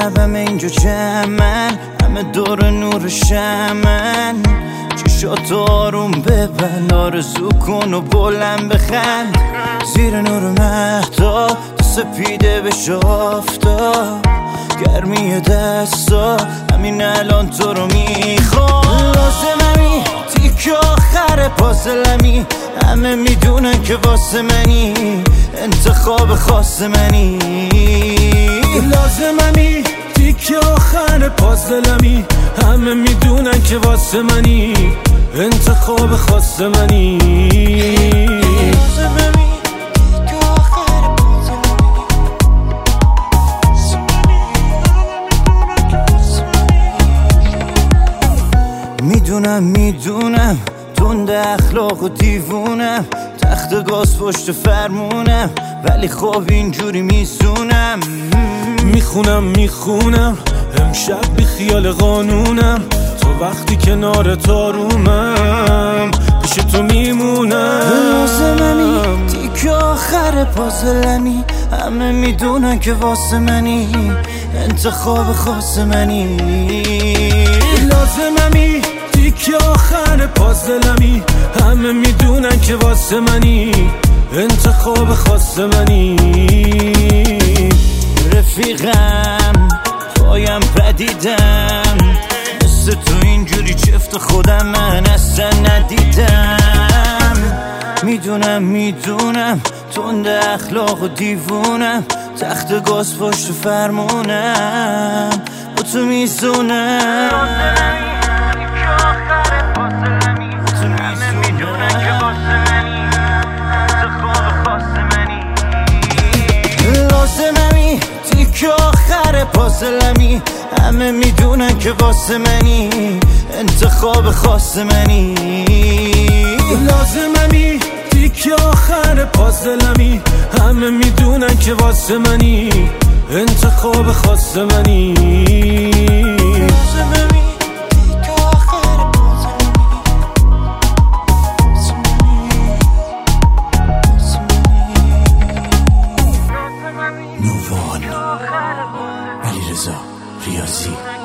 شبم اینجا جمعن، همه دور نور شمن. چشاتو آروم ببند، آرزو کن و بلند بخند. زیر نور مهتاب تو سپیده بشه آفتاب، گرمی دستا همین الان تو رو میخوام. لازممی تیک آخر پازلمی، همه میدونن که واسه منی، انتخاب خاص منی. لازممی تیک آخر پازلمی، همه میدونن که واسه منی، انتخاب خاص منی. میدونم تند اخلاق و دیوونم، تخت گاز پشت فرمونم، ولی خب اینجوری میسونم. میخونم امشب بی خیال قانونم، تو وقتی کنار تارومم پیش تو میمونم. لازممی تیک آخر پازلمی، همه میدونن که واسه منی، انتخاب خاص منی. لازممی تیک آخر پازلمی، همه میدونن که واسه منی، انتخاب خاص منی. رفیقم پایم پدیدم، مثل تو اینجوری چفت خودم من اصلا ندیدم. میدونم تند اخلاق و دیوونم، تخت گاز پشت فرمونم، با تو میزونم. لازممی تیک آخر پازلمی، همه میدونن که واسه منی، انتخاب خاص منی. لازممی تیک آخر پازلمی، همه میدونن که واسه منی، انتخاب خاص منی. نووان علیرضا ریاضی